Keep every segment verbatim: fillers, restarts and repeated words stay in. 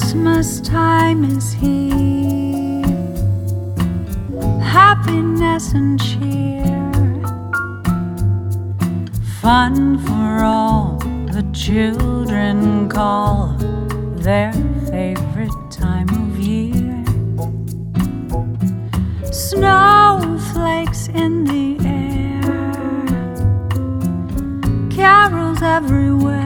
Christmas time is here, happiness and cheer, fun for all the children call their favorite time of year. Snowflakes in the air, carols everywhere,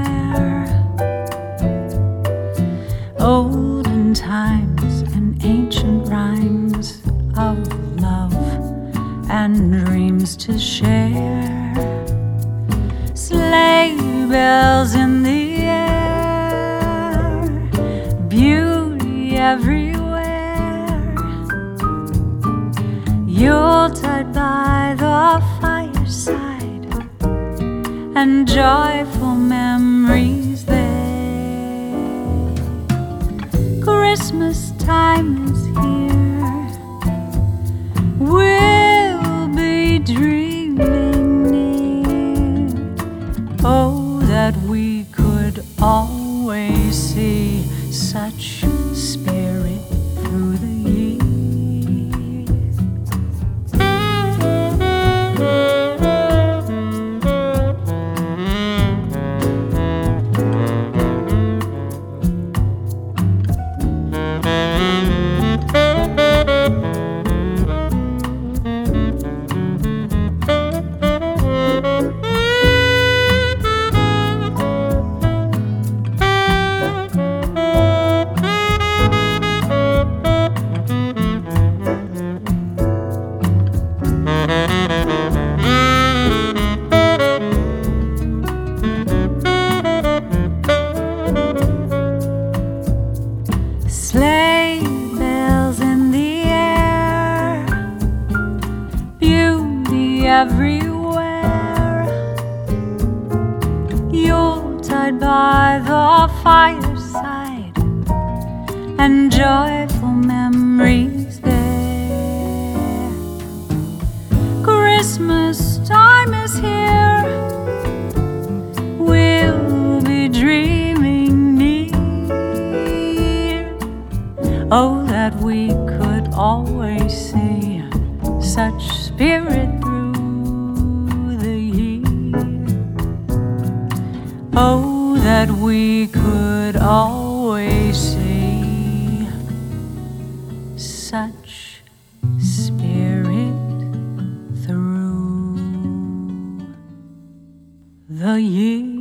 olden times and ancient rhymes of love and dreams to share. Sleigh bells in the air, beauty everywhere, Yuletide by the fireside, and joyful memories there. Christmas time is here, we'll be dreaming near. Oh, that we could always see such spirit through the year. Sleigh bells in the air, beauty everywhere, Yuletide by the fireside, and joyful memories there. Christmas time is here, we'll be dreaming near. Oh, that we could always see such spirit through the year. Oh, that we could always see such spirit through the year.